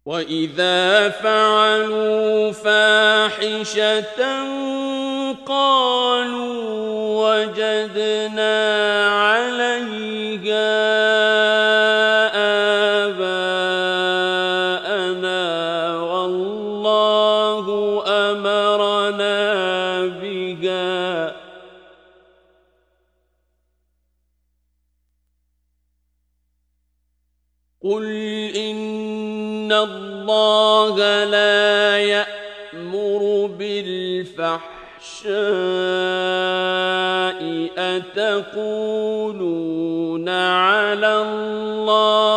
وَإِذَا فَعَلُوا فَاحِشَةً قَالُوا وَجَدْنَا عَلَيْهَا آبَاءَنَا وَاللَّهُ أَمَرَنَا بِهَا ۗ قُلْ إِنَّ اللَّهَ لَا يَأْمُرُ بِالْفَحْشَاءِ أَتَقُولُونَ عَلَى اللَّهِ